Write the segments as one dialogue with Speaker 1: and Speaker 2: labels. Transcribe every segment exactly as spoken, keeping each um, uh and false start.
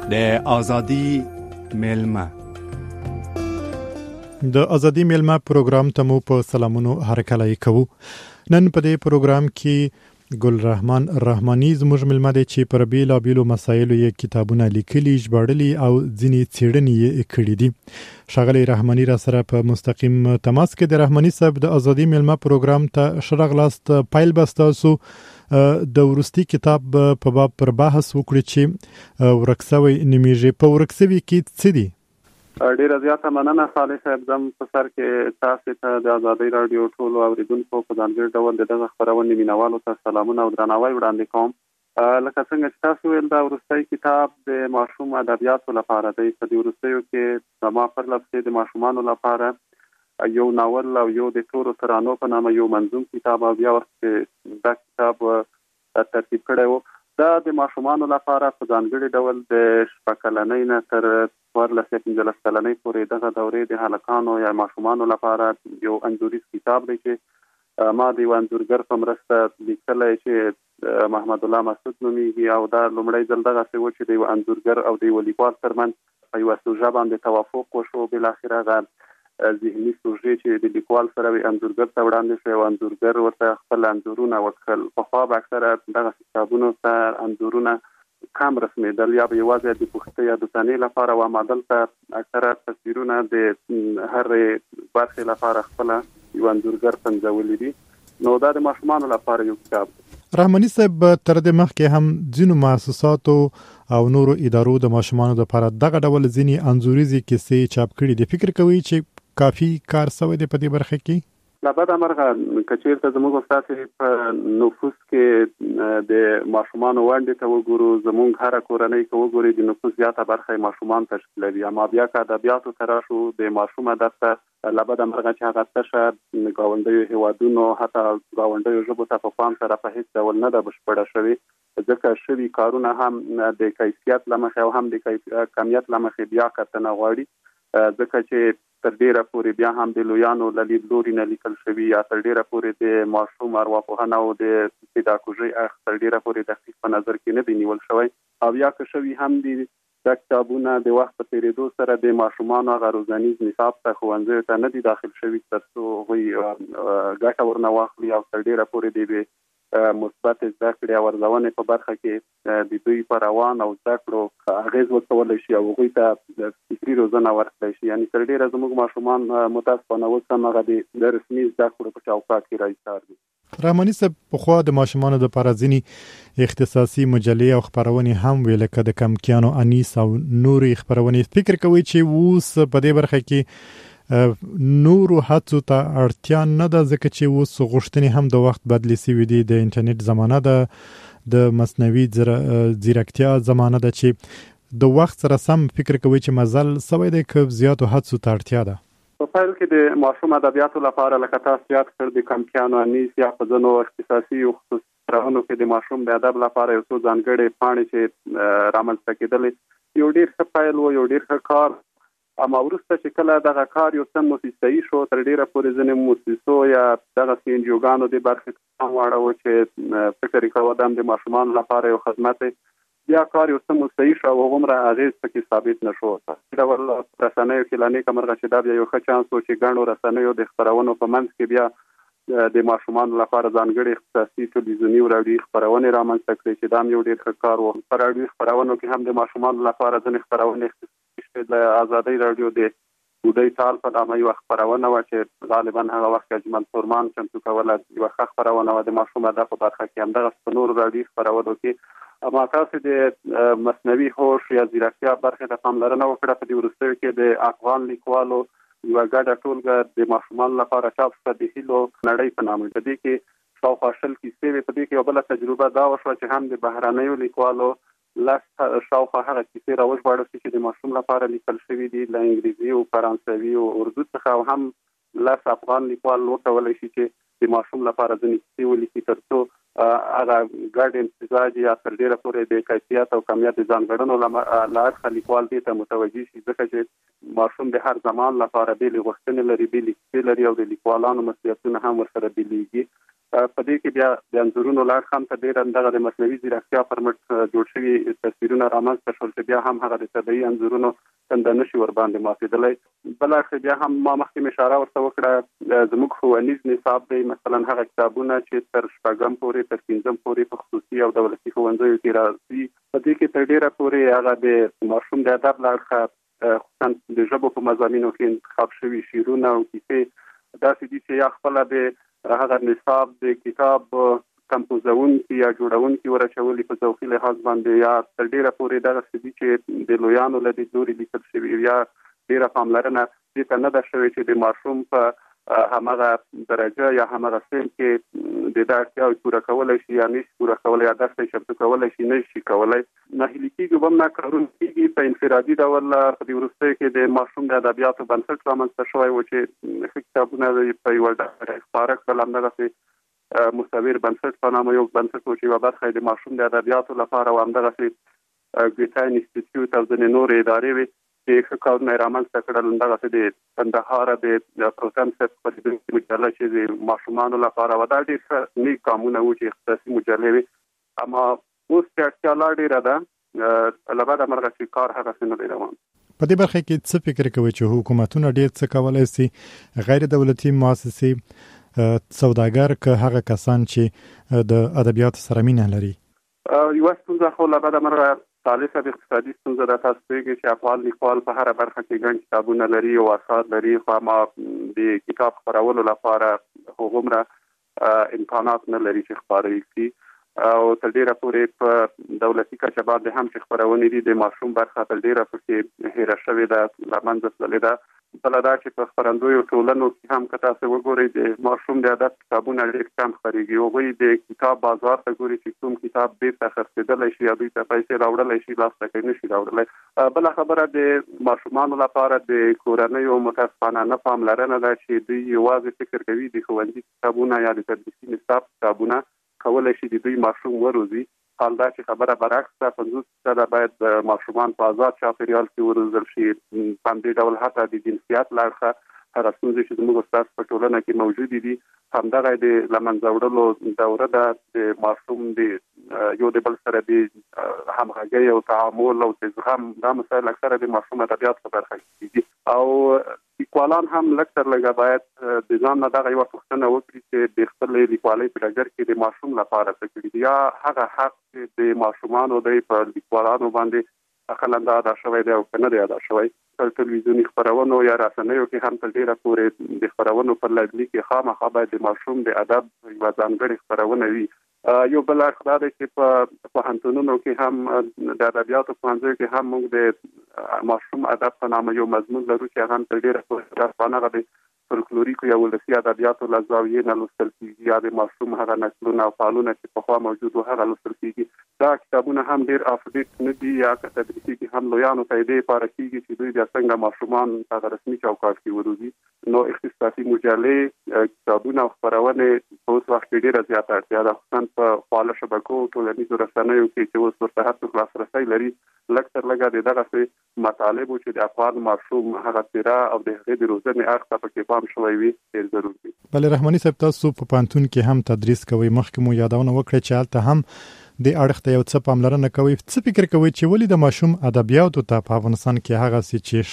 Speaker 1: د آزادی میلمه
Speaker 2: د آزادی میلمه پروګرام ته مو په سلامونو هرکلی کوو. نن په دې پروګرام کې ګل رحمان رحماني زموږ میلمه دی چې پر بیلا بیلو مسایلو یې کتابونه لیکلي، ژباړلي او ځینې څېړنې یې کړي دي. ښاغلی رحماني را سره په مستقیم تماس کې د رحماني صاحب د آزادی میلمه پروګرام ته ښه راغلاست. پیل به ستاسو د وروستي کتاب په باب پر بحث وکړي چې ورک سوی نومیږي. په ورک سوي کې څه دي؟
Speaker 3: ډیره زیاته مننه صالح صاحب. زم په سر کې تاسو ته د آزادۍ رادیو ټولو اوریدونکو په ځانګړي ډول د دغه خپرونې مینوالو ته سلامونه او درناوی وړاندې کوم. لکه څنګه چې تاسو ویل دا وروستی کتاب د ماشوم ادبیاتو لپاره دی. په دې وروستیو کې زما پر لپسې د ماشومانو لپاره یو ناول او یو د تورو ترانو په نامه یو منظوم کتاب او بیا ورته دا کتاب ترتیب کړی و. دا د ماشومانو لپاره په ځانګړي ډول د شپږ کلنۍ نه تر څوارلس یا پنځلس کلنۍ پورې دغه دورې د هلکانو یا ماشومانو لپاره یو انځوریز کتاب دی چې ما د یو انځورګر په مرسته لیکلی چې محمد الله مسعود نومیږي او دا لومړی ځل دغسې و چې د یو انځورګر او د یو لیکوال ترمنځ په یوه سوژه باندې توافق وشو. بالاخره هغه ذهني سوژې چې د لیکوال سره وي انځورګر ته وړاندې شوی او انځورګر ورته خپل انځورونه وکړل. پخوا به اکثره دغه کتابونو ته انځورونه کم رسمېدل یا به یوازې د پوښتنې یا د ثانیې لپاره و، اما دلته اکثره تصویرونه د هرې برخې لپاره خپله یو انځورګر پنځولي دي. نو دا د ماشومانو لپاره یو کتاب دی.
Speaker 2: رحماني صاحب تر دې مخکې هم ځینو مؤسساتو او نورو ادارو د ماشومانو لپاره دغه ډول ځینې انځوریزې کیسې چاپ کړي دي. فکر کوي چې کافي کار سوی دی په دې برخه کې؟
Speaker 3: لا بده مرغه که چېرته زموږ ستاسې په نفوس کې د ماشومانو ونډې ته وګورو، زموږ هره کورنۍ که وګورئ د نفوس زیاته برخه یې ماشومان تشکیلوي. اما بیا که ادبیاتو ته راشو د ماشوم ادب ته لا بده مرغه چې هغه تشه ګاونډیو هیوادونو حتی ګاونډیو ژبو ته په پام سره په هېڅ ډول نه ده بشپړه شوې، ځکه شوي کارونه هم د کیفیت له مخې او هم د کمیت له مخې بیا کتنه غواړي، ځکه چې تر ډیره پورې بیا هم د لویانو له لیدلوري نه لیکل شوي یا تر ډیره پورې د ماشوم ارواپوهنه او د پیداګوژۍ اړخ تر ډیره پورې دقیق په نظر کې نه دی نیول شوی. او یا که شوي هم دي دا کتابونه د وخت په تېرېدو سره د ماشومانو هغه روزنیز نصاب ته ښوونځیو ته نه دي داخل شوي تر څو هغوی ګټه ورنه واخلي او تر ډیره پورې د یوې مثبت زده کړې او ارزونې په برخه کې د دوی په روان او زده کړو اغېز وکولی شي او هغوی ته فکري روزنه ورکړی شي. یعنې تر ډېره زموږ ماشومان متاسفانه اوس هم هغه د رسمي زده کړو په چوکاټ کې راایستار دي.
Speaker 2: رحماني صاحب پخوا د ماشومانو دپاره ځینې اختصاصي مجلې او خپرونې هم وې، لکه د کمکیانو انیس او نورې خپرونې. فکر کوئ چې اوس په دې برخه کې نورو هڅو ته اړتیا نه ده، ځکه چې اوس غوښتنې هم د وخت بدلې سوي دي، د انټرنیټ زمانه ده، د مصنوعي ځیرکتیا زمانه ده، چې د وخت سره سم فکر کوي چې مزل سوی دی که زیاتو هڅو ته اړتیا ده؟
Speaker 3: په پیل کې د ماشوم ادبیاتو لپاره لکه تاسو یاد کړ د کمکیانو انیس یا په ځینو اختصاصي او خصوصي خپرونو کې د ماشوم د ادب لپاره یو څو ځانګړې پاڼې چې رامنځته کېدلې یو ډېر ښه پیل و، یو ډېر ښه کار. اما وروسته چې کله دغه کار یو څه موسسه‌ایي شو، تر ډېره پورې ځینې موسسو یا دغسې انجیوګانو دې برخې ته هم واړوه چې فکر یې کوه دا د ماشومانو لپاره یو خدمت دی. بیا کار یو څه موسسه‌ایي شو او هغومره اغېز پکې ثابت نه شو. په ډول رسنیو کې لا نیکه مرغه چې دا بیا یو ښه چانس و چې ګڼو رسنیو د خپرونو په منځ کې بیا د ماشومانو لپاره ځانګړې اختصاصي تلویزیوني او راډیوي خپرونې رامنځته کړې چې دا هم یو ډېر ښه کار و. په راډیوي خپرونو کې هم د ماشومانو لپاره ځینې خپرونې د آزادۍ رادیو د بوډۍ ټال په نامه یوه خپرونه وه چې غالبا هغه وخت اجمل فرمان چمتو کوله، یوه ښه خپرونه وه د ماشوم ادب په برخه کې. همدغسې په نورو راډیوي خپرونو کې اما تاسو د مصنوعي هوش یا ځیرکتیا برخې ته پاملرنه وکړه. په دې وروستیو کې د افغان لیکوالو یوه ګډه ټولګه د ماشومانو لپاره چاپ شوه د هیلو نړۍ په نامه. په دې کې شاوخوا شل کیسې وې. په دې کې یوه بله تجربه دا وشوه چې هم د بهرنیو لیکوالو لس شاوخوا هغه کیسې راوژباړل شي چې د ماشوم لپاره لیکل شوي دي له انګریزي او فرانسوي او اردو څخه، او هم لس افغان لیکوال وکولی شي چې د ماشوم لپاره ځینې کیسې ولیکي تر څو هغه ګډ امتزاج یا تر ډېره پورې د کیفیت او کمیت د ځانګړنو له اړخه لیکوال دې ته متوجه شي، ځکه چې ماشوم د هر زمان لپاره بېلې غوښتنې لري، بېلې کیسې لري او د لیکوالانو مسؤلیتونه هم ورسره بېلېږي. په دې کې بیا د انځورونو لاړ هم ته ډېر دغه د مصنوعي ځیرکتیا پر مټ جوړ شوي تصویرونه رامنځته شول چې بیا هم هغه د طبیعي انځورونو څنګه نشي ور باندې ماتېدلی. بل اړخ بیا هم ما مخکې اشاره ورته وکړه زموږ ښوونیز نصاب دی مثلا هغه کتابونه چې تر شپږم پورې تر پنځم پورې په خصوصي او دولتي ښوونځیو کې راځي په دې کې تر ډېره پورې هغه د ماشوم د ادب له اړخه خصوصا د ژبو په مضامینو کې انتخاب شوي شعرونه او کیسې داسې دي چې یا خپله د هغه نصاب د کتاب کمپوزونکي یا جوړونکي ورچولي په ذوقي لحاظ باندې یا تر ډېره پورې دغسې دي چې د لویانو له دې لوري لیکل شوي یا ډېره پاملرنه دې ته نه ده شوې چې د ماشوم په همغه درجه یا همغه سن کې د دا اړتیاوې پوره کولی شي یا نشي پوره کولی یا درس ته چمتو کولی شي نه شي کولی. ناهیلي کېږي به هم نه کارونه کېږي په انفرادي ډول په دې وروستیو کې د ماشوم د ادبیاتو بنسټ رامنځته شوی و چې ښه کتابونه په یوه ډول خپاره کړل همدغسې مصور بنسټ په نامه یو بنسټ و چې یوه برخه د ماشوم د ادبیاتو لپاره و همدغسې ګیتا انسټیټیوټ او ځینې نورې ادارې وې چې ښه کارونه یې رامنځته کړل. همدغسې د کندهار د پروتم صاحب خپرېدونکې مجله چې د ماشومانو لپاره وه دا ډېر ښه نیک ګامونه وو چې اختصاصي مجلې وې اما اوس چې اړتیا لا ډېره ده له بده مرغه چې کار هغسې نه دی روان.
Speaker 2: په دې برخه کې څه فکر کوئ چې حکومتونه ډېر څه کولی سي غیر دولتي مؤسسې سوداګر که هغه کسان چې د ادبیاتو سره مینه لري؟
Speaker 3: یوه ستونزه خو له بده مرغه ثالثه د اقتصادي ستونزه ده. تاسو پوهېږئ چې افغان لیکوال په هره برخه کې ګڼ کتابونه لري او اثار لري خو اما د کتاب خپرولو لپاره هغومره امکانات نه لري چې خپاره یې کړي او تر ډېره پورې په دولتي کچه باندې هم چې خپرونې دي د ماشوم برخه تر ډېره پکې هېره شوې ده له منځه تللې ده. بله دا چې په خپرندویو ټولنو کې هم که تاسو وګورئ د ماشوم د ادب کتابونه ډېر کم خپرېږي. هغوی د کتاب بازار ته ګوري چې کوم کتاب بېرته خرڅېدلی شي یا دوی ته پیسې راوړلی شي لاس ته کوي نه شي راوړلی. بله خبره د ماشومانو لپاره د کورنیو متاسفانه نه پاملرنه ده چې دوی یوازې فکر کوي د ښوونځي کتابونه یا د تدریسي نصاب کتابونه کولی شي د دوی ماشوم وروزي. حال دا چې خبره برعکس ده پنځوس فیصده باید ماشومان په آزاد چاپېریال کې وروزل شي. په همدې ډول حتی د جنسیت له اړخه هغه ستونزې چې زموږ ستاسو په ټولنه کې موجودې دي همدغه د له منځه وړلو دوره ده. د ماشوم د یو د بل سره د همغږۍ او تعامل او د زغم دا مسایل اکثره د ماشوم ادبیات په برخه کې کېږي او لیکوالان هم لږ تر لږه باید د ځان نه دغه یوه پوښتنه وکړي چې د خپلې لیکوالۍ په ډګر کې د ماشوم لپاره څه کړي دي یا هغه حق چې د ماشومانو دی په لیکوالانو باندې اخلاً ادا شوی دی او که نه دی ادا شوی. په تلویزیوني خپرونو یا رسنیو کې هم تر ډېره پورې د خپرونو پر لګلي کې خامخا باید د ماشوم د ادب یوه ځانګړې خپرونه وي. یو بل اړخ دا دی چې په پوهنتونونو کې هم د ادبیاتو پوهنځیو کې هم موږ د ماشوم ادب په نامه یو مضمون لرو چې هغه هم تر ډېره پورې هغه د فولکلوریکو یا ولسي ادبیاتو له زاویې نه لوستل کېږي یا د ماشوم هغه نسلونه او فعلونه چې پخوا موجود وو هغه لوستل کېږي. دا کتابونه هم ډېر اپډیټ نه دي یا که تدریسي کې هم لویانو ته یې دې پاره کېږي چې دوی بیا څنګه ماشومان هغه رسمي چوکاټ کې وروزي. نو اختصاصي مجلې کتابونه او خپرونې په اوس وخت کې ډېره زیاته اړتیا ده خصوصا په خواله شبکو ټولنیزو رسنیو کې چې اوس ورته هر څوک لاسرسی لري. لږ تر لږه د دغسې مطالبو چې د افغان ماشوم هغه څېره او د هغې د روزنې اړخ ته پکې پام شوی وي ډېر ضرور دي.
Speaker 2: بله رحماني صاحب تاسو په پوهنتون کې هم تدریس کوئ مخکې مو یادونه وکړه چې هلته هم د اړخ ته یو څه پاملرنه کوئ. څه فکر کوئ چې ولې د ماشوم ادبیاتو ته په افغانستان کې هغسې چې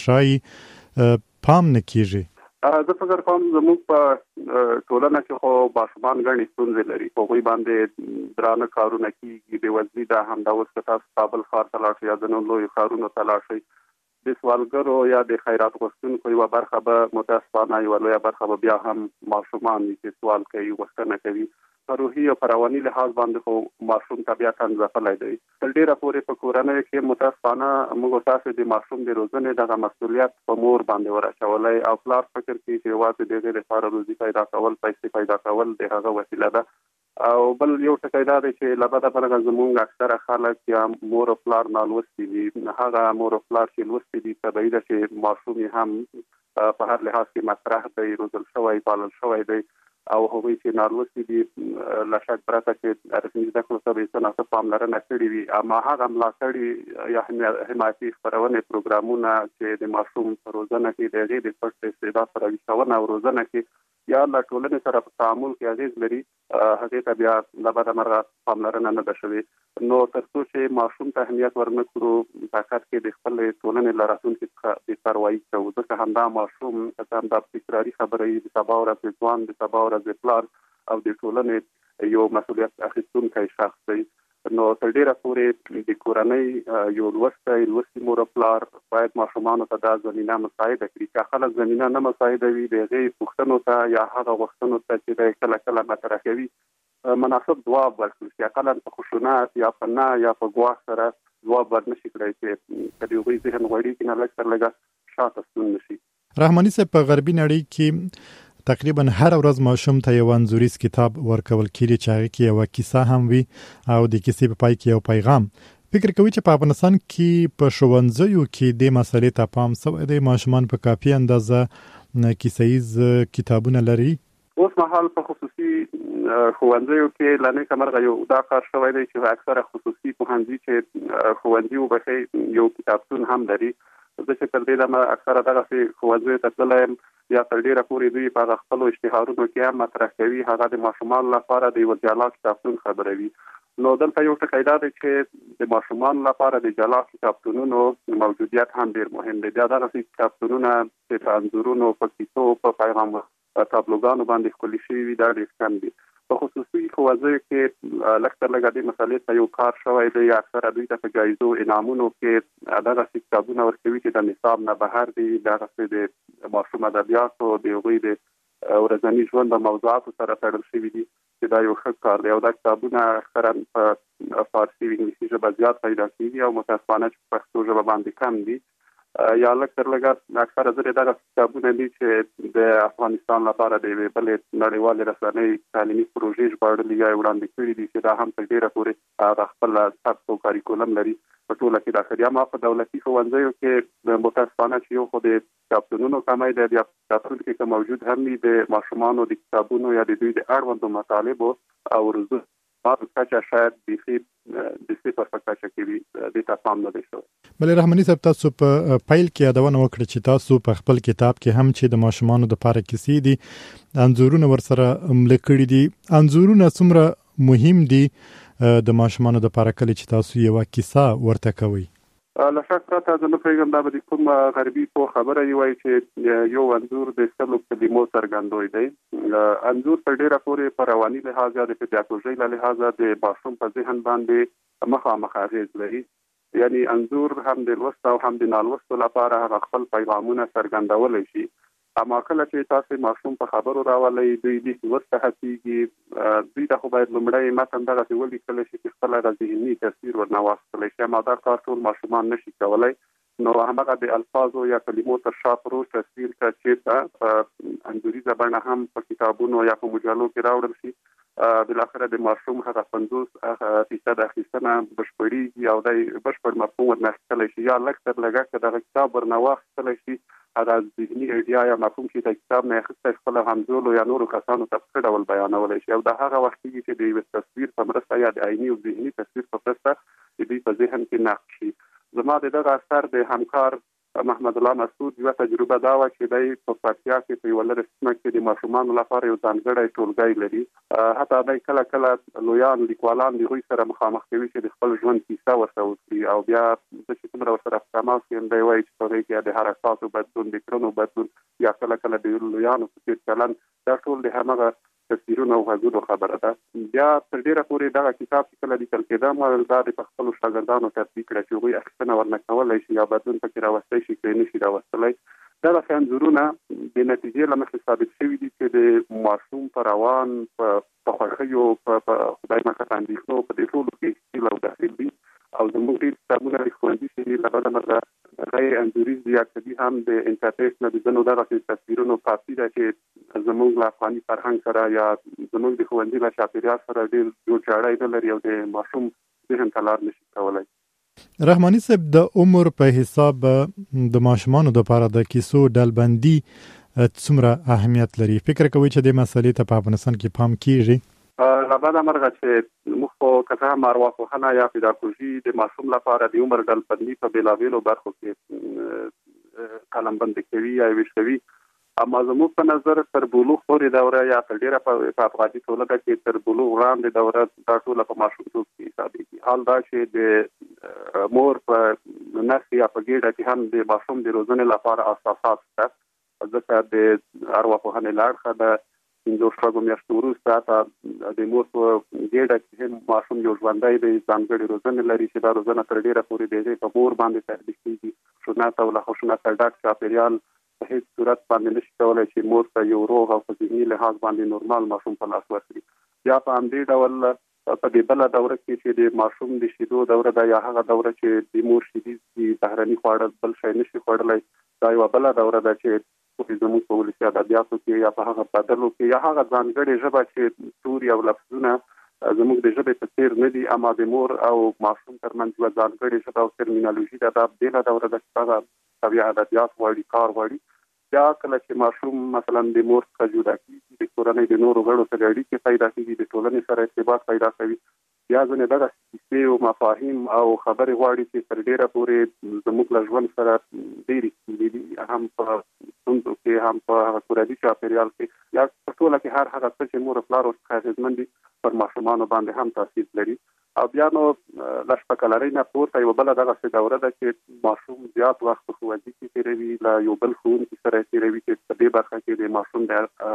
Speaker 2: ښایي پام نه کېږي؟
Speaker 3: زه فکر کوم زموږ په ټولنه کې خو ماشومان ګڼې ستونزې لري. په هغوی باندې درانه کارونه کېږي بېوزلي ده. همدا اوس که تاسو کابل ښار ته لاړ شئ یا ځینو لویو ښارونو ته لاړ شئ د سوالګرو یا د خیرات غوښتونکو یوه برخه به متاسفانه یوه لویه برخه به بیا هم ماشومان وي چې سوال کوي غوښتنه کوي. په روحي او په رواني لحاظ باندې خو ماشوم طبیعتا ځپلی دی. تر ډېره پورې په کورنیو کې متاسفانه موږ تاسو د ماشوم د روزنې دغه مسؤلیت په مور باندې ورچولی او پلار فکر کوي چې یوازې د هغې لپاره روزي پیدا کول پیسې پیدا کول د هغه وسیله ده. او بل یو ټکی دا دی چې له بده مرغه زموږ اکثره خلک یا مور او پلار نالوستي دي. هغه مور او پلار چې لوستي دي طبیعي ده چې ماشوم یې هم په هر لحاظ کې مطرح دی روزل شوی پالل شوی دی او هغوی چې نالوستي دي له شک پرته چې رسمي زده کړو ته به یې څه ناڅه پاملرنه کړې وي اما هغه ملاتړي یا حمایتي خپرونې پروګرامونه چې د ماشوم په روزنه کې د هغې د پټ استعداد په راویښونه او روزنه کې یا له ټولنې سره په تعامل کې اغېز لري هغې ته بیا له بده مرغه پاملرنه نه ده شوې. نو تر څو چې ماشوم ته اهمیت ورنه کړو په حقیقت کې د خپلې ټولنې له راتلونکي څخه بېپروایي کوو، ځکه همدا ماشوم که همدا تکراري خبره وي د سبا ورځې ځوان، د سبا ورځې پلار او د ټولنې یو مسؤلیت اخیستونکی شخص دی. نو تر ډیره پورې د کورنۍ یو لوستی لوستي مور پلار باید ماشومانو ته دا زمینه مساعده کړي. که خلک زمینه نه مساعده وي د هغې پوښتنو ته یا هغه غوښتنو ته چې دی کله کله مطرح کوي مناسب ځواب ورکړي، چې اقلا په خشونت یا په نه یا په ګواښ سره ځواب ورنشي کړی چې که د هغوی ذهن غواړي چې نه لږ تر لږه شاته ستون نشي.
Speaker 2: رحماني صاحب، په غربي نړۍ کې تقریبا هر ورځ ماشوم ته یو انځوریز کتاب ورکول کېږي چې هغه کې یو کیسه هم وي او د کیسې په پای کې یو پیغام. فکر کوي چې په افغانستان کې په ښوونځیو کې د مسلې ته پام شوی دی؟ ماشومان په کافي اندازه کیسهیز کتابونه لري؟
Speaker 3: اوس مهال په خصوصي ښوونځیو کې له نیکه مرغه یو دا کار شوی دی چې اکثره خصوصي پوهنځي چې ښوونځي وبښي یو کتابتون هم لري. زه چې تر دې دمه اکثره دغسې ښوونځیو ته تللی یم یا تر ډېره پورې دوی په هغه خپلو اشتهارونو کې هم مطرح کوي هغه د ماشومانو لپاره د یوه جلا کتابتون خبروي. نو دلته یو ټکی دا دی چې د ماشومانو لپاره د جلا کتابتونونو موجودیت هم ډېر مهم دی. بیا دغسې کتابتونونه چې په انځورونو، په کیسو، په پیغام تابلوګانو باندې ښکلي شوي وي دا ډېر کم دي. په خصوصي ښوونځیو کې لږ تر لږه دې مسلې ته یو کار شوی دی. اکثره دوی ته په جایزو انعامونو کې دغسې کتابونه ورکوي چې د نصاب نه بهر دي، دغسې د ماشوم ادبیاتو د هغوی د ورځني ژوند د موضوعاتو سره تړل شوي دي چې دا یو ښه کار دی. او دا کتابونه اکثرا په فارسي او انګلیسي ژبه زیات پیدا کېږي او متاسفانه چې په پښتو ژبه باندې کم دي. یا لږ تر لږه اکثره ځلې دغه کتابونه دي چې د افغانستان لپاره د یوې بلې نړیوالې رسنۍ تعلیمي پروژې ژباړلي یا وړاندې کړي دي چې دا هم تر ډېره پورې هغه خپل سبک او کاریکولم لري په ټوله کې داخلي. اما په دولتي ښوونځیو کې متاسفانه چې یو خو د کتابتونونو کمی دی، بیا کتابتون کې که موجود هم وي د ماشومانو د کتابونو یا د دوی د اړوندو مطالبو او رزو کچه شاید بیخي د صفر په کچه کې وي، دې ته پام نه دی شوی.
Speaker 2: بلې رحماني صاحب، تاسو په پیل کې یادونه وکړه چې تاسو په خپل کتاب کې هم چې د ماشومانو دپاره کیسې دي انځورونه ورسره مله کړي دي. انځورونه څومره مهم دي د ماشومانو دپاره کله چې تاسو یوه کیسه ورته کوئ؟
Speaker 3: له شک پرته زه نه پوهېږم دا به د کوم غربي پوه خبره یې وایي چې یو انځور د سلو کلمو څرګندوی دی. انځور په ډېره پورې په رواني لحاظ یا د پیداګوژۍ له لحاظه د ماشوم په ذهن باندې مخامخ اغېز لري. یعنی انځور هم د لوست او هم د نالوستو لپاره هغه خپل پیغامونه څرګندولی شي. اما کله چې تاسو ماشوم په خبرو راولئ، دوی لیک ورته هڅېږي، دوی ته خو باید لومړی متن دغسې ولیکلی شي چې خپل هغه ذهني تصویر ورنه واخیستلی شي. اما دا کار ټول ماشومان نشي کولی. نو همغه د الفاظو یا کلمو تر شا پروت تصویر ته چېرته په انځوریزه بڼه هم په کتابونو یا په مجلو کې راوړل شي، بالاخره د ماشوم هغه پنځوس فیصد اخیستنه بشپړېږي او دی بشپړ مفهوم ورنه اخیستلی شي. یا لږ تر لږه که دغه کتاب ورنه واخیستلی شي، هغه ذهني ایډیا یا مفهوم چې د کتاب نه اخیستی خپله همزولو یا نورو کسانو ته په ښه ډول بیانولی شي. او د هغه وخت کېږي چې د یوه تصویر په مرسته یا د عیني او ذهني تصویر په مرسته د دوی په ذهن کې نقش شي. زما د دغه اثر د همکار محمد الله مسعود یوه تجربه دا وه چې دی په پکتیا کې په یوه لرې سیمه کې د ماشومانو لپاره یو ځانګړی ټولګی لري. حتی دی کله کله لویان لیکوالان د هغوی سره مخامخ کوي چې د خپل ژوند کیسه ورته وکړي. او بیا زه چې څومره ورسره په تماس یم دی وایي چې په هغې کې د حرکاتو بدلون، د کړنو بدلون یا کله کله د لویانو په څېر چلند، دا ټول د همغه تصویرونو او غږونو خبره ده. بیا تر ډېره پورې دغه کتاب چې کله لیکل کېده ما دا د په خپلو شاګردانو تطبیق کړه چې هغوی اخیستنه ورنه کولی شي یا بدلون پکې راوستی شي که یې نه شي راوستلی. دغسې انځورونه د نتیجې له مخې ثابت شوي دي چې د ماشوم په روان، په خوښیو، په خدای مکړه اندېښنو، په دې ټولو کې ښکیل او داخل دي. او زموږ ډېر کتابونه د ښوونځي چې دي له بده مرغه غیر انځوریز دي یا کدي هم د انټرنیټ نه د ځینو دغسې تصویرونو کافي ده چې زموږ له افغاني فرهنګ سره یا زموږ د ښوونځي له چاپېریال سره ډېر جوړ جاړی نه لري او د ماشوم ذهن ته لار نشي کولی.
Speaker 2: رحماني صاحب، د عمر په حساب د ماشومانو دپاره د کیسو ډلبندي څومره اهمیت لري؟ فکر کوئ چې دې مسلې ته په افغانستان کې پام کېږي؟
Speaker 3: له بده مرغه چې موږ خو که څه هم ارواپوهنه یا پیداګوژي د ماشوم لپاره د عمر ډلبندي په بېلابېلو برخو کې قلمبندي کوي یا ویش کوي، اما زموږ په نظر تر بلوغ پورې دوره یا تر ډیره په افغاني ټولنه کې تر بلوغ وړاندې دوره دا ټوله په ماشومتوب کې حسابېږي. حال دا چې د مور په نس یا په ګېډه کې هم د ماشوم د روزنې لپاره اساسات شته، ځکه د ارواپوهنې له اړخه د پنځو شپږو میاشتو وروسته د مور په ګېډه کې هم ماشوم یو ژوندی دی، ځانګړې روزنې لري چې دا روزنه تر ډیره پورې د هغې په مور باندې تطبیق کېږي. خشونت او له خشونت ډک چاپېریال په هیڅ صورت باندې نشي کولی چې مور ته یو روغ او په ذهني لحاظ باندې نورمال ماشوم په لاس ورکړي. یا په همدې ډول په دې بله دوره کې چې د ماشوم د شیدو دوره ده یا هغه دوره چې د مور شیدې دي، بهرني خواړه بل شی نشي خوړلی، دا یوه بله دوره ده چې زموږ په ولسي ادبیاتو کې یا په هغه بدلو کې یا هغه ځانګړې ژبه چې توري او لفظونه زموږ د ژبې په څیر نه دي، اما د مور او ماشوم ترمنځ یوه ځانګړې ژبه او ترمینالوژي ده، دا بېله دوره ده چې هغه طبیعي ادبیات غواړي، کار غواړي. یا کله چې ماشوم مثلا د مور څخه جدا کېږي، د کورنۍ د نورو غړو سره اړیکې پیدا کېږي، د ټولنې سره ارتباط پیدا کوي، بیا ځینې دغه کیسې او مفاهیم او خبرې غواړي چې تر ډېره پورې زموږ له ژوند سره ډېرې ستونزې دي، هم په ستونزو کې هم په هغه کورني چاپېریال کې یا په ټوله کې هر هغه څه چې مور او پلار ورڅخه اغېزمن دي پر ماشومانو باندې هم تاثیر لري. او بیا نو له شپږکلنۍ نه پورته یوه بله دغسې دوره ده چې ماشوم زیات وخت په ښوونځي کې تېروي، له یو بل ښوونکي سره یې تېروي چې په دې برخه کې د ماشوم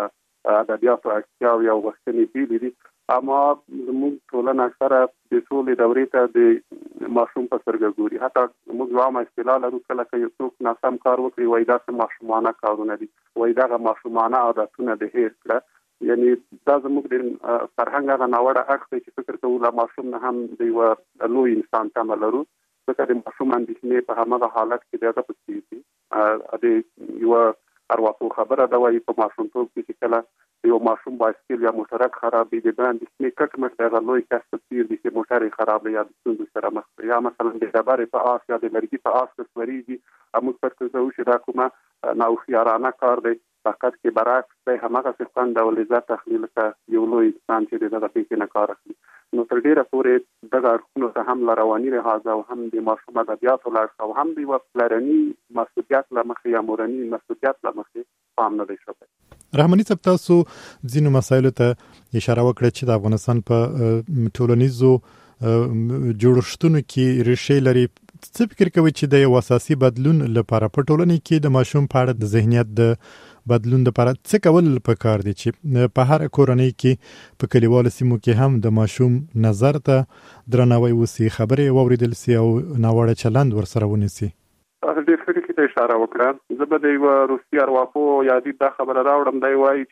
Speaker 3: د ادبیاتو اړتیاوې او غوښتنې بېلې دي. اما زموږ ټولنه اکثره د ټولې دورې ته د ماشوم په سترګه ګوري. حتی موږ یوه عامه اصطلاح لرو، کله که یو څوک ناسم کار وکړي وایي دا څه ماشومانه کارونه دي، وایي دغه ماشومانه عادتونه د هېر کړه. یعنی دا زموږ د فرهنګ هغه ناوړه اړخ دی چې فکر کوو له ماشوم نه هم د یوه لوی انسان تمه لرو، ځکه د ماشوم اندېښنې په همغه حالت کې د هغه په څېر دي. د یوه ارواپوه خبره ده، وایي په ماشومتوب کې چې کله د یو ماشوم بایسکل یا موټرک خراب وي، د ده اندېښنې کټ مټ د هغه لوی کس په څېر دي چې موټر یې خراب دی یا د ستونزو سره مخ دی، یا مثلا د ډبرې په آس یا د لرګي په آس که سورېږي، موږ فکر کوو چې دا کومه ناهوښیارانه کار دی، فقط کې برعکس دی، همغسې خوند او لذت اخلي لکه یو لوی انسان چې د دغه پېښې نه کار اخلي. نو تر ډېره پورې دغه اړخونو ته هم له رواني لحاظه او هم د ماشوم ادبیاتو له اړخه او هم د یوه پلرني مسؤلیت له مخې یا مورني مسؤلیت له مخې پام نه دی شوی.
Speaker 2: رحماني صاحب، تاسو ځینو مسایلو ته اشاره وکړه چې د افغانستان په ټولنیزو جوړښتونو کې ریښې لري. څه فکر کوئ چې د یو اساسي بدلون لپاره په ټولنه کې د ماشوم په اړه د ذهنیت د بدلون لپاره څه کول پکار دي چې په هر کورنۍ کې په کلیوالو سیمو کې هم د ماشوم نظر ته درناوی وسي، خبرې واورېدل سي او ناوړه چلند ورسره ونیسي؟
Speaker 3: ډېر ښه ټکي ته اشاره وکړه. زه به د یوه روسي ارواپوه یا ادیب دا خبره راوړم، دی وایي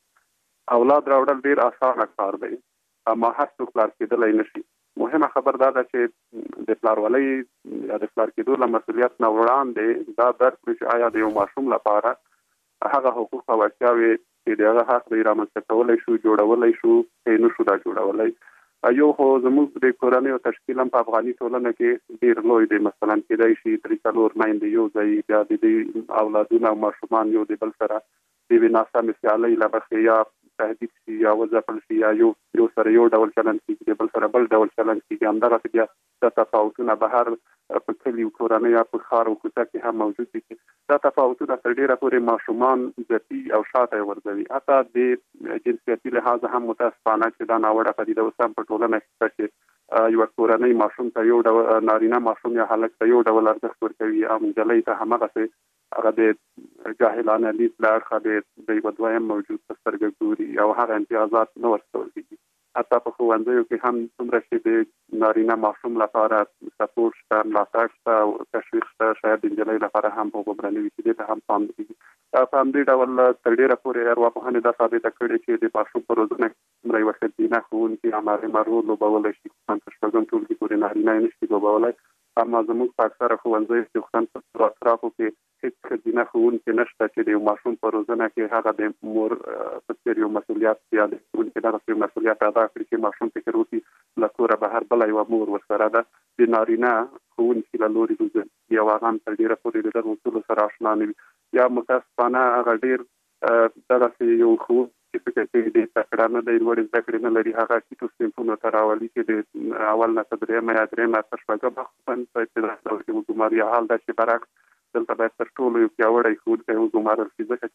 Speaker 3: چې اولاد راوړل ډېر اسانه کار دی، اما هر څوک پلار کېدلی نه شي. مهمه خبر دا ده چې د پلارولۍ یا د پلار کېدو له مسؤلیت نه وړاندې دا درک کړو چې آیا د یو ماشوم لپاره هغه حقوق او اړتیاوې چې د هغه حق دی رامنځته کولی شو، جوړولی شو، که نه شو دا جوړولی. یو خو زموږ د کورنیو تشکیل هم په افغاني ټولنه کې ډېر لوی دی، مثلا کېدای شي درې څلور میندې یو ځای، بیا د دې اولادونه او ماشومان یو د بل سره د یوې ناسمې سیالۍ له مخې یا تهدید شي یا وځپل شي یا یو یو سره یو ډول چلند کېږي، د بل سره بل ډول چلند کېږي. همدغسې بیا دا تفاوتونه بهر په کلي او کورنۍ یا په ښار او کوڅه کې هم موجود دي. دا تفاوتونه تر ډېره پورې ماشومان ځپي او شاته یې ورځوي. حتی د جنسیتي لحاظ هم متاسفانه چې دا ناوړه پدیده اوس هم په ټولنه کې شته چې یوه کورنۍ ماشوم ته یو ډول، نارینه ماشوم یا هلک ته یو ډول ارزښت ورکوي او نجلۍ ته همغسې هغه د جاهلانه لید له اړخه د یوه دویم موجود په سترګه ګوري او هغه امتیازات نه ورکول کېږي. حتی په ښوونځیو کې هم څومره چې د نارینه ماشوم لپاره سپورټ شته، ملاتړ شته او تشویق شته، شاید د نجلۍ لپاره هم هغومره نه وي چې دې ته هم پام کېږي. په همدې ډول تر ډېره پورې ارواپوهنې دا ثابته کړې چې د ماشوم په روزنه کې څومره یوه ښځینه ښوونکې هماغومره رول لوبولی شي، خصوصا په شپږم ټولګي پورې نارینه یې نه شي لوبولی. اما زموږ په اکثره ښوونځیو کې خصوصا په اطرافو کې هېڅ ښځینه ښوونکې نشته چې د یو ماشوم په روزنه کې هغه د مور په څېر یو مسؤلیت یا د ښوونکي دغسې یو مسؤلیت ادا کړي چې ماشوم فکر وکړي له کوره بهر بله یوه مور ورسره ده. د نارینه ښوونکي له لورې روزل کېږي او هغه هم تر ډېره پورې د دغو اصولو سره اشنا نه وي. یا متاسفانه هغه ډېر دغسې یو ښوونکی چې فکر کوي ډېر تکړه نه دی، لوړې زده کړې نه لري، هغه ټیټو صنفونو ته راولي چې د اول نه تر درېیمه یا درېیمه تر شپږمه خصوصا په داسې ډول کې وګماري. حال دا چې برعکس دلته باید تر ټولو یو پیاوړی ښوونکی وګمارل شي، ځکه چې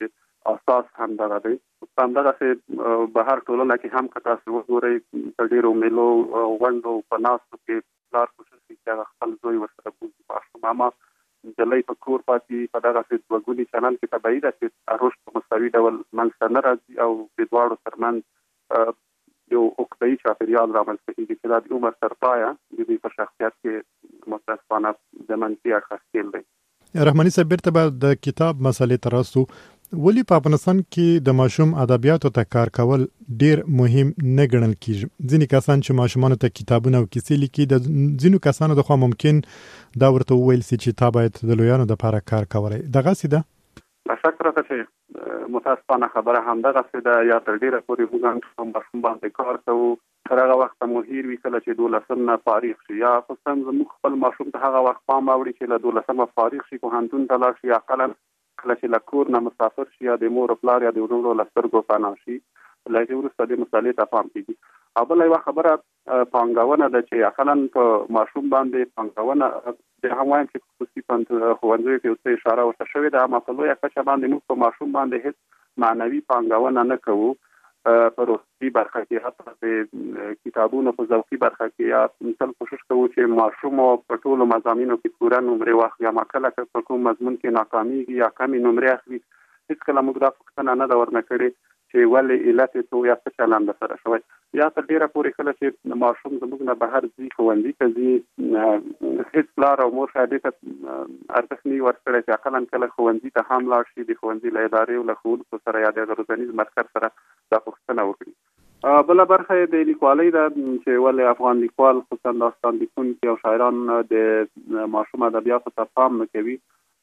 Speaker 3: اساس همدغه دی. همدغسې بهر ټولنه کې هم که تاسو وګورئ په ډېرو میلو غونډو په ناستو کې پلار کوشش کوي چې هغه خپل زوی ورسره بوځي. ماشوم اما نجلۍ په کور پاتې په دغسې دوه ګوني چلند کې طبیعي ده چې رشد په مساوي ډول منځته نه راځي او د دواړو ترمنځ یو عقده‌ایي چاپېریال رامنځته کېږي چې دا د عمر تر پایه د دوی په شخصیت کې متاسفانه د منفي اړخه ښکېل دی.
Speaker 2: رحماني صاحب بیرته به د کتاب مسلې ته راسو. ولې په افغانستان کې د ماشوم ادبیاتو ته کار کول ډیر مهم نه ګڼل کیږي؟ ځینې کسان چې ماشومانو ته کتابونه او کیسې لیکي د ځینو کسانو د خوا ممکن دا ورته وویل سي چې تا باید د لویانو لپاره کار کولی. دغسې ده؟
Speaker 3: په شک راته چې متاسفانه خبره همدغسې ده. یا تر ډېره پورې موږ هم ماشوم باندې کار کوو تر هغه وخته مو هیر وي کله چې دولسم نه فارغ شي، یا خصوصا زموږ خپل ماشوم ته هغه وخت پام اوړي چې له دولسمه فارغ شي، پوهنتون ته لاړ شي، یا اقلا کله چې له کور نه مسافر شي، یا د مور پلار یا د وروڼو له سترګو پناه شي، له هغې وروسته دې مسالې ته پام کېږي. او بله یوه خبره پانګونه ده چې اقلا په ماشوم باندې پانګونه د هم وایم چې خصوصي ښوونځیو کې ورته اشاره ورته شوې ده، اما په لویه کچه باندې موږ په ماشوم باندې هېڅ معنوي پانګونه نه کوو. په روحي برخه کې حتی د کتابونو په ذوقي برخه کې یا تل کوشش کوو چې ماشوم په ټولو مضامینو کې پوره نمرې واخلي، اما کله که په کوم مضمون کې ناکامیږي یا کمې نمرې اخلي هېڅکله موږ دا پوښتنه نه ده ورنه کړې چې ولې علت یې څه یا څه چلند سره شوی. یا تر ډېره پورې کله چې ماشوم زموږ نه بهر ځي ښوونځي ته ځي هېڅ پلار او مور شاید دې ته ارزښت نه وي ورکړی چې اقلا کله ښوونځي ته هم لاړ شي، د ښوونځي له ادارې او له ښوونکو سره یا د هغه روزنیز مرکز سره دا پوښتنه وکړي. بله برخه یې د لیکوالۍ ده چې ولې افغان لیکوال خصوصا داستان لیکونکي او شاعران د ماشوم ادبیاتو ته پام نه کوي.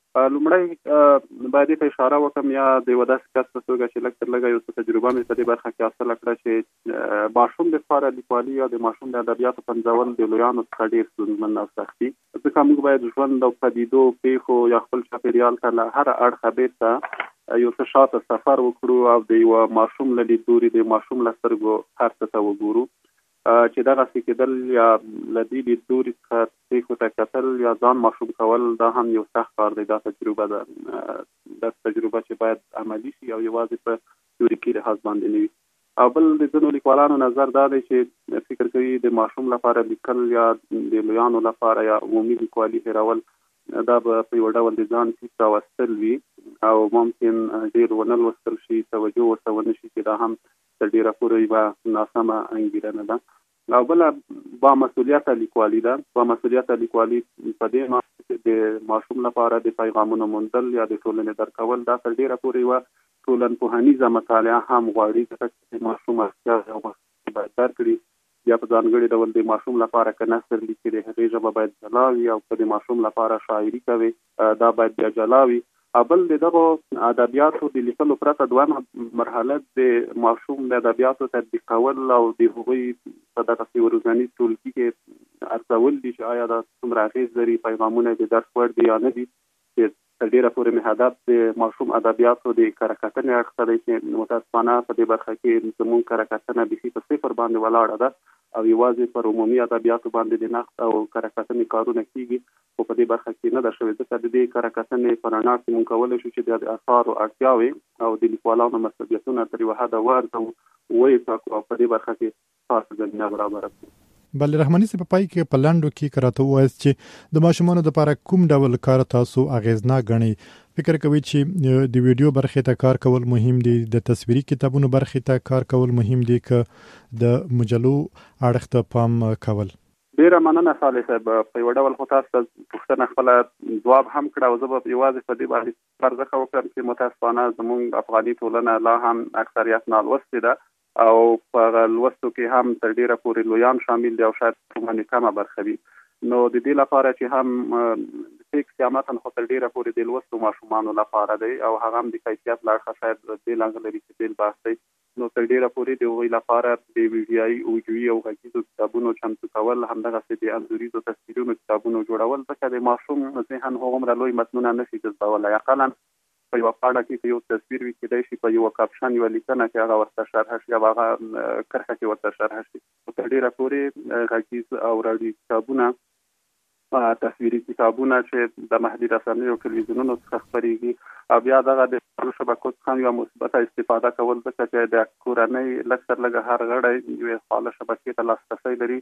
Speaker 3: لومړی باید ته اشاره وکړم یا د یوه داسې کس په توګه چې لږ تر لږه یو څه تجربه مې په دې برخه کې حاصله کړه چې ماشوم لپاره لیکوالي یا د ماشوم د ادبیاتو پنځول د لویانو څخه ډېر ستونزمن او سخت دي، ځکه موږ باید ژوند او پدیدو پیښو یا خپل چاپېریال ته له هره اړخه بېرته یو څه شاته سفر وکړو او د یوه ماشوم له لیدلوري د ماشوم له سترګو هر څه ته وګورو چې دغسې کېدل یا له دې لیدلوري څخه پیښو ته کتل یا ځان ماشوم کول دا هم یو سخت کار دی. دا تجربه ده دا تجربه چې باید عملي شي او یوازې په تیوریکي لحاظ باندې نه وي. او بل د ځینو لیکوالانو نظر دا دی چې فکر کوي د ماشوم لپاره لیکل یا د لویانو لپاره یا عمومي لیکوالي هېرول دا به په یو ډول د ځان فیس راوستل وي او ممکن ډېر ونه لوستل شي، توجه ورته ونه شي، چې دا هم تر ډېره پورې یوه ناسمه انګېرنه ده. او بله با مسؤلیته لیکوالي ده. با مسؤلیته لیکوالي په دې معنی چې د ماشوم لپاره د پیغامونو موندل یا د ټولنې درکول دا تر ډېره پورې یوه ټولنپوهنیزه مطالعه هم غواړي، ځکه چې ماشوم اړتیا او مخکې باید درکړي. یا په ځانګړي ډول د ماشوم لپاره که نثر لیکي د هغې ژبه باید جلا وي، او که د ماشوم لپاره شاعري کوي دا باید بیا جلا وي. بل د دغو ادبیاتو د لیکلو پرته دویمه مرحله د ماشوم د ادبیاتو تطبیق کول او د هغوی په دغسې یو روزنیز ټولګي کې ارزول دي چې آیا دا څومره اغېز لري، پیغامونه د درس وړ دي یا نه دي. چې تر ډېره پورې مې هدف د ماشوم ادبیاتو د کره کتنې اړخ ته دی چې متاسفانه په دې برخه کې زموږ کره کتنه بیخي په صفر باندې ولاړه ده او یوازې پر عمومي ادبیاتو باندې د نقد او کره کتنې کارونه کېږي، خو په دې برخه کې نه ده شوې. ځکه د دې کره کتنې په رڼا کې موږ کولی شو چې د اثارو اړتیاوې او د لیکوالانو مسؤلیتونه تر یوه حده وارزو ویې ټاکو او په دې برخه کې خاصه زمینه برابره کړو.
Speaker 2: بل رحماني صاحب په پای کې په لنډو کې راته ووایاست چې د ماشومانو لپاره کوم ډول کار تاسو اغېزناک ګڼئ؟ فکر کوي چې د ویډیو برخې ته کار کول مهم دي، د تصویري کتابونو برخې ته کار کول مهم دي، که د مجلو اړخ ته پام کول؟
Speaker 3: ډېره مننه صالح صاحب. په یوه ډول خو تاسو ته پوښتنه خپله ځواب هم کړه او زه به یوازې په دې باندې پرځخه وکړم چې متاسفانه زموږ افغاني ټولنه لا هم اکثریت نالوستې ده او په هغه لوستو کې هم تر ډېره پورې لویان شامل دي او شاید باندې کمه برخه وي. نو د دې لپاره چې هم ټیکس یا متن خو تر ډېره پورې د لوستو ماشومانو لپاره دی او هغه هم د کیفیت له اړخه شاید بېل انګ لري چې بېل بحث دی. نو تر ډېره پورې د هغوی لپاره د ویډیایي اوډیوي او غږیزو کتابونو چمتو کول، همدغسې د انځوریزو تصویرونو کتابونو جوړول، ځکه د ماشوم ذهن هغومره لوی متنونه نشي جذبولی. اقلا په یوه پاڼه کې یو تصویر وي، کېدای شي په یوه کاپشن یوه لیکنه کې هغه ورته شرحه شي یا هغه کرښه کې ورته شرحه شي. تر ډېره پورې غږیز او راډیو کتابونه تصویري کتابونه چې د محلي رسنیو او تلویزیونونو څخه خپرېږي او بیا دغه د شبکو څخه یو مثبته استفاده کول ځکه چې د کورنۍ لږ تر لږه هر غړی یوې فعاله شبکې ته لاسرسی لري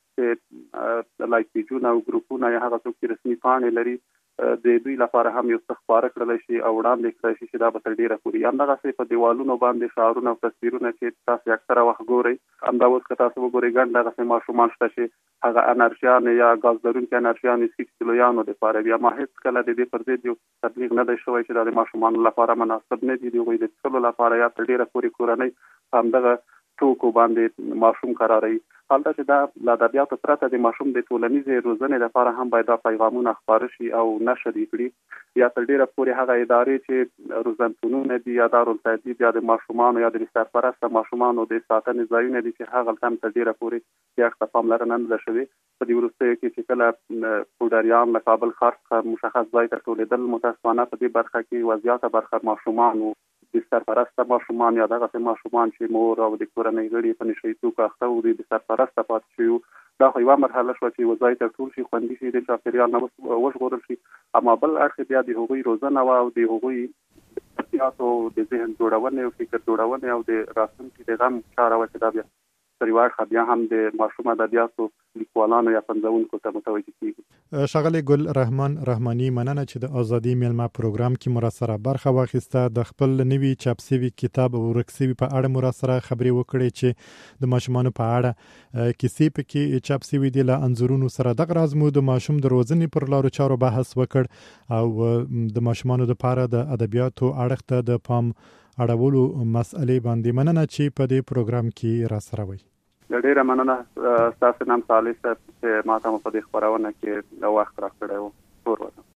Speaker 3: چې لایک پیجونه او ګروپونه یا هغه څوک چې رسمي پاڼې لري د دوی لپاره هم یو څه خپاره کړلی شي او وړاندې کړی شي چې دا به تر ډېره پورې همدغسې په دیوالونو باندې شعارونه او تصویرونه چې تاسو اکثره وخت ګورئ همدا اوس که تاسو وګورئ ګڼ دغسې ماشومان شته چې هغه انرژیانې یا ګاز لرونکي انرژیانې څښي چې د لویانو دپاره وي اما هېڅ کله د دې پر ضد یو تبلیغ نه دی شوی چې دا د ماشومانو لپاره مناسب نه دي د هغوی د څښلو لپاره یا تر ډېره پورې کورنۍ همدغه ټوکو باندې ماشوم قراروي. حالته چې دا له ادبیاتو پرته د ماشوم د ټولنیزې روزنې لپاره هم باید دا پیغامونه خپاره شي او نشر یې کړي یا تر ډېره پورې هغه ادارې چې روزنتونونه دي یا دارالتهذیب یا د ماشومانو یا د سرپرسته ماشومانو د ساتنې ځایونه دي چې هغه هم تر ډېره پورې بیا ورته پاملرنه نه ده شوې. په دې وروستیو کې چې کله پوډریان له کابل ښار څخه مشخص ځای ته ټولېدل متاسفانه په دې برخه کې یوه زیاته برخه ماشومانو د سرپرسته ماشومان یا دغسې ماشومان چې مور او د کورنۍ غړي په نشه یي توکو اخته وو د سرپرسته پاتې شوي دا خو یوه مرحله شوه چې یوه ځای ته ټول شي خوندي شي د چاپېریال نه وژغورل شي اما بل اړخ بیا د هغوی روزنه وه او د هغوی احتیاطو د ذهن جوړونې او فکر جوړونې او د راتلونکي د غم چاره وه چې دا بیا تر یوه اړخه بیا هم د ماشوم ادبیاتو لیکوالانو یا پنځونکو ته متوجه کیږي.
Speaker 2: ښاغلی ګل رحمان رحماني مننه چې د ازادي میلمه پروګرام کې مو راسره برخه واخیسته د خپل نوي چاپ سوي کتاب ورک سوي په اړه مو راسره خبرې وکړې چې د ماشومانو په اړه کیسې پکې چاپ سوي دي له انځورونو سره. دغه راز مو د ماشوم د روزنې پر لارو چارو بحث وکړ او د ماشومانو لپاره د ادبیاتو اړخ ته د پام اړولو مسئلې باندې مننه چې په دې پروګرام کې راسره وئ.
Speaker 3: ډېره مننه ستاسو نام صالح صاحب چې ما ته مو په دې خپرونه کې وخت راکړی و.